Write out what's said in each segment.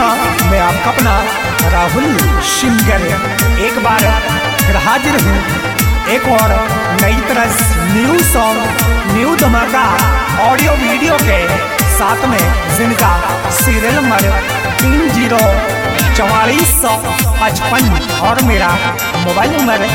हाँ, मैं आपका अपना राहुल सिंगर एक बार फिर हाजिर हूँ एक और नई तरह न्यू सॉन्ग न्यू धमाका ऑडियो वीडियो के साथ में, जिनका सीरियल नंबर 304455 और मेरा mobile number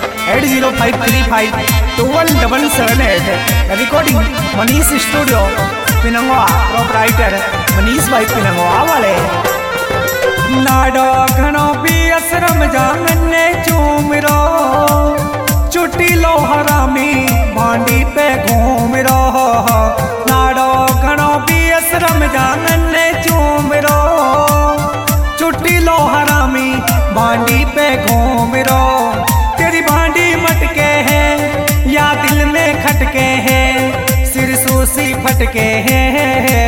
8053521778। Recording Manish studio Pinangwa, proprietor Manish भाई पिनंगवा वाले। लाडो घणो भी असरम जाने चूमरो, चुटी लो हरामी भांडी पे घूम रो। लाडो घणो भी असरम जाने चूमरो, चुटी लो हरामी भांडी पे घूम रो। तेरी भांडी मटके है या दिल में खटके है, सिर सूसी फटके है।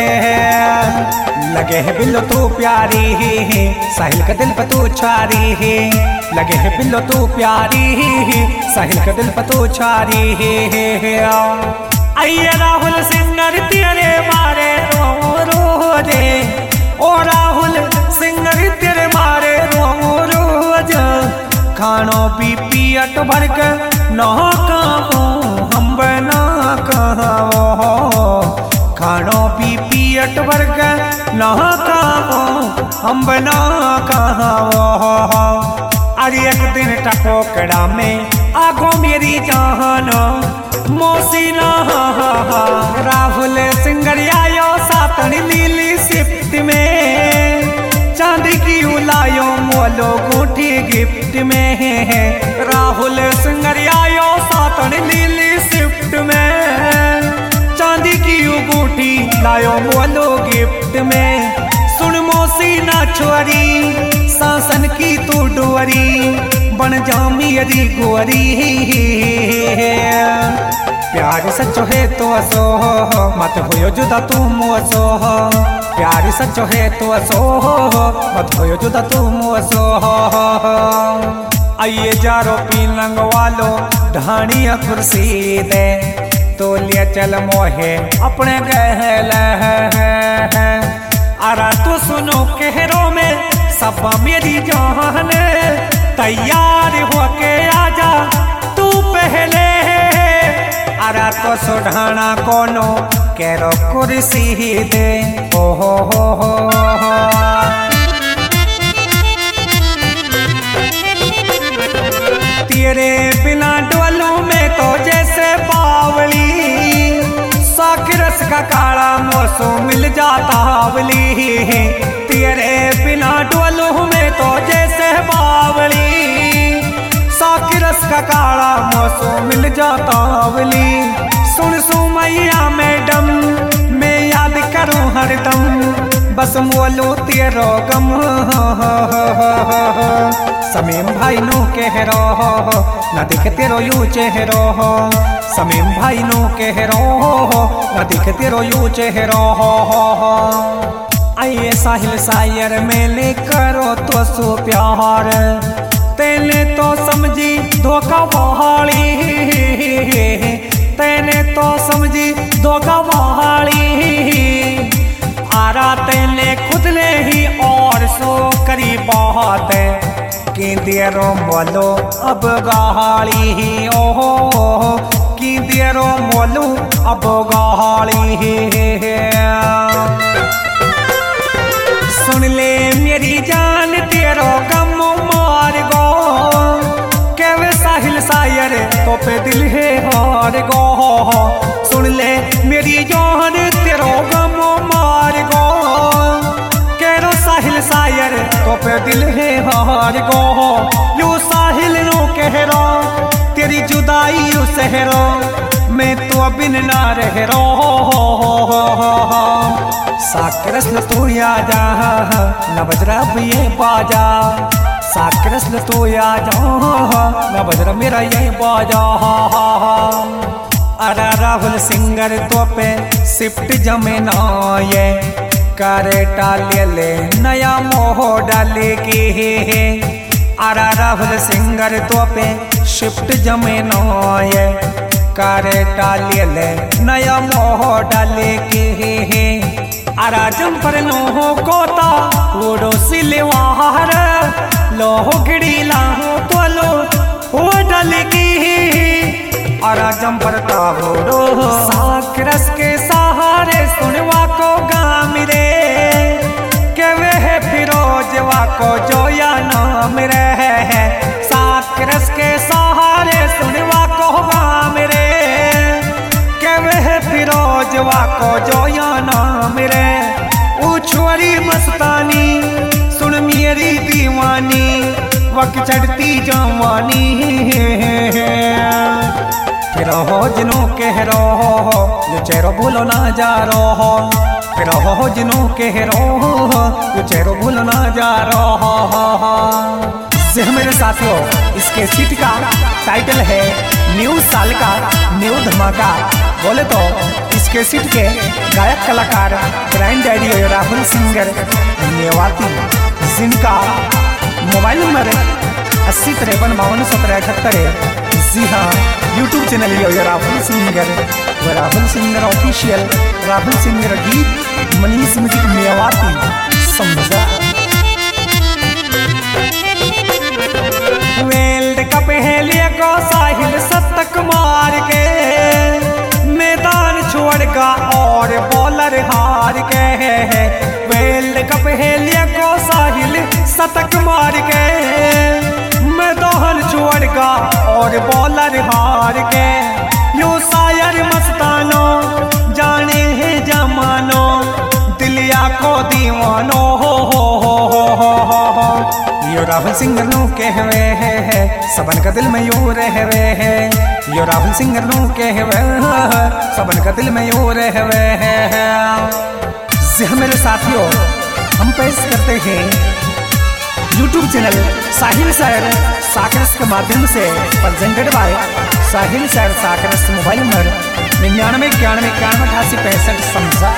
लगे है बिल्लो तू प्यारी है, साहिल का दिल पर तू छारी है। लगे है बिल्लो तू प्यारी है, साहिल का दिल पर तू छारी है। आइए राहुल सिंगर तेरे मारे रो रो दे, ओ राहुल सिंगर तेरे मारे रो रोज। खानो पी पियट भर के ना कहो हम बना कहो, खानो पी पियट भर के ना कहो हम बना कहो। अरे एक दिन टकोकड़ा में आगो मेरी जान मोसीना, राहुल सिंगर आयो सातन लीली सिफ्ट में, चांदी की उलायो मोलो गुठी गिफ्ट में। राहुल सिंगर आयो सातन लीली सिफ्ट में, चांदी की गुठी लायो मोलो गिफ्ट में। सुन मोसी ना छोरी सासन की तू डोरी, बन जामी यदि गोरी। प्यार सच्चो है तो असो, मत होयो जुदा तू मोसो। प्यार सच्चो है तो असो, मत होयो जुदा तू मोसो। आइए जारो पीलंग वालो ढाणिया कुर्सी दे, तो लिया चल मोहे अपने गहल है। अरा तो सुनो कहरो में सब मेरी जान, तैयार होके आजा तू पहले। अरा तो सुढ़ाना कोनो केरो कुर्सी दे, ओ हो। तेरे बिना डोलू में तो जैसे बावली, साक रस का काला मौसम मिल जाता आवली। तेरे बिना डोलू में तो जैसे बावली, साक रस का काला मौसम मिल जाता आवली। सुन सुमैया मैडम मैं याद करूं हरदम, बस मोलो तेरो गम। समीम भाई नो कह रो न दिख तेरो यू चेहरो, समीम भाई नो कह रो न दिख तेरो यू चेहरो। आइए साहिल सायर मेले करो तो सो प्यार, तेने तो समझी धोखा बहाली, तेने तो समझी धोखा बहाली। आरा तेने खुद ने ही और सो करी बात, कि देरो मोलो अब गाली। ओहो कि देरो मोलो अब गाली। सुन ले मेरी जान तेरो गम मार गो, केवे साहिल सायर तो पे दिल है हार गो। सुन ले मेरी जान तेरो गम मार गो, केरो साहिल सायर तो पे दिल है हार गो। यू साहिल नो कह रो तेरी जुदाई यू सहरो, मैं तो बिन ना रह रो। साकरस न तू या जा न बजरा ये बाजा, साकरस न तू या जा न बजरा मेरा ये बाजा। अरा राहुल सिंगर तो पे शिफ्ट जमे ना ये, करे टाले ले नया मोह डाले के। अरा राहुल सिंगर तो पे शिफ्ट जमे ना ये, करे टाले ले नया मोह डाले के। आरा जंपर लोहो कोता ओडो सिलवार लोहो घड़ी लाहो तोलो ओ डलगी आरा जंपर ताबोडो साक रस के सहारे सुनवा को गाम रे के वे फिरोजवा को जोया नाम रे साक रस के सहारे सुनवा को गाम रे के वे फिरोजवा को जोया नाम रे उछुरी मस्तानी सुन मेरी दीवानी वक्त चढ़ती जवानी रहो जिनो कह रहो जो चेहरो भूलो ना जा रहो रहो जिनो कह रहो जो चेहरो भूलो ना जा रहो से मेरे साथियों इसके सीट का टाइटल है न्यू साल का न्यू धमाका। बोले तो इसके सीट के गायक कलाकार ग्रैंड डैडी और राहुल सिंगर नेवाती जिनका मोबाइल नंबर 8053521778 है। जी हाँ, यूट्यूब चैनल ये राहुल सिंगर व Rahul singer official Rahul singer गीत मनीष म्यूजिक मेवाती समझा। वर्ल्ड कप हेलिया को साहिल शतक मार के मैदान छोड़गा और बॉलर हार के वर्ल्ड कप हेलिया को साहिल शतक मार के मैदान छोड़गा और बॉलर हार के यो शायर मस्तानो जाने है जमानो दिलिया को दीवानो यो राहुल सिंगर नो कहवे है सबन का दिल में यो रहवे है यो राहुल सिंगर नो कहवे सबन का दिल में यो रहवे है। मेरे साथियों हम पेश करते हैं यूट्यूब चैनल साहिल शायर साकरस के माध्यम से प्रेजेंटेड बाय साहिल शायर साकरस। मोबाइल नंबर 9991918865 समझा।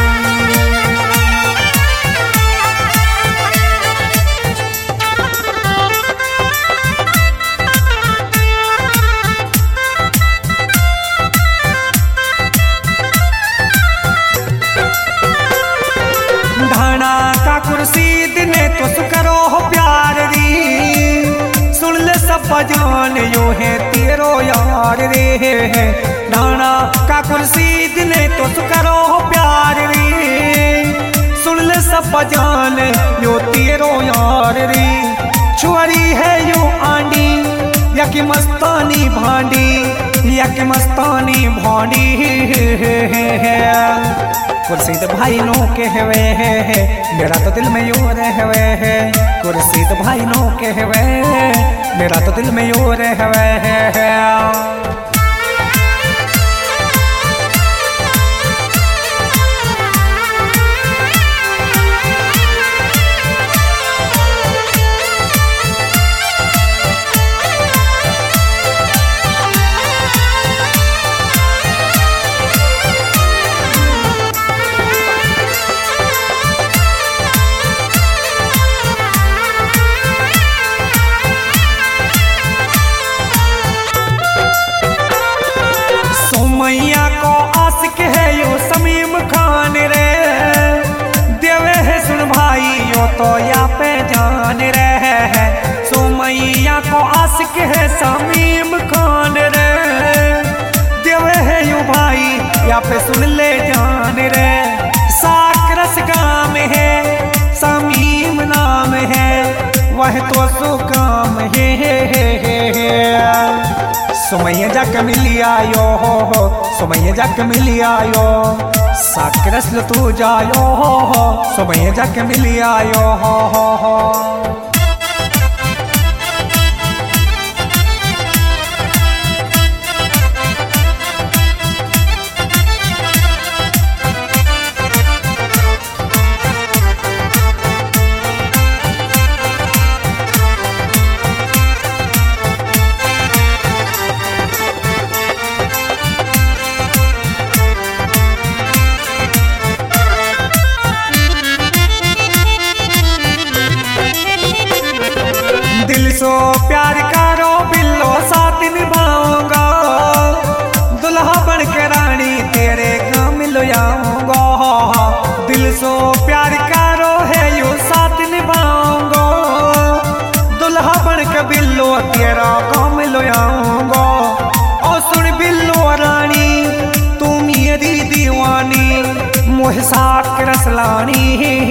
ढाना का कुर्सी दिने तो सुकरो हो प्यार री सुन ले सब जान यो है तेरो यार रे ढाना का कुर्सी दिने तो सुकरो हो प्यार री सुन ले सब जान यो तेरो यार रे छुआरी है यो आंडी या कि मस्तानी भांडी या कि मस्तानी भांडी कुर्सी तो भाई नो कहवे है मेरा तो दिल में यो रहवे है कुर्सी तो भाई नो कहवे मेरा तो दिल में यो रहवे है। मैया को आशिक है यो समीम खान रे देवे है सुन भाई यो तो या पे जान रे सुमैया को आशिक है समीम खान रे देवे है यो भाई या पे सुन ले जान रे साकरस गाम है समीम नाम है वह तो सुकाम है सुमैया जाक मिली आयो सुमैया जाक मिली आयो साकरस तू जायो सुमैया जाक मिली आयो सो प्यार करो है यो साथ निभाऊंगा, दुल्हा बन के बिल्लो तेरा काम लो आऊंगा। और सुन बिल्लो रानी तू मेरी दीवानी, मोह साथ के रसलानी।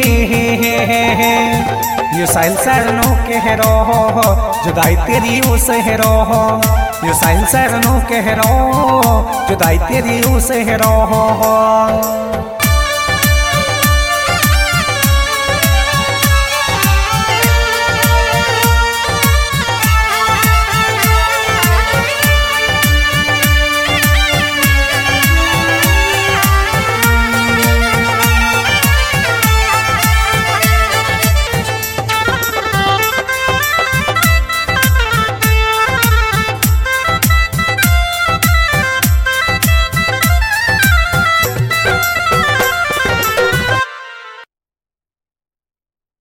ये साइल सरनों के रहो जुदाई तेरी उसे रहो, ये साइल सरनों के रहो जुदाई तेरी उसे रहो।